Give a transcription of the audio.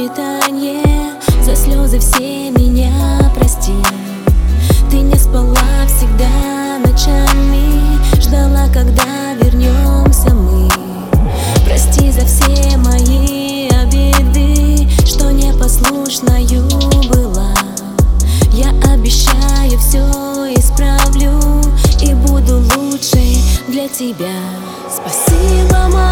свиданье, за слезы все меня прости. Ты не спала всегда ночами, ждала, когда вернемся мы. Прости за все мои обиды, что непослушною была. Я обещаю, все исправлю и буду лучшей для тебя. Спасибо, мама.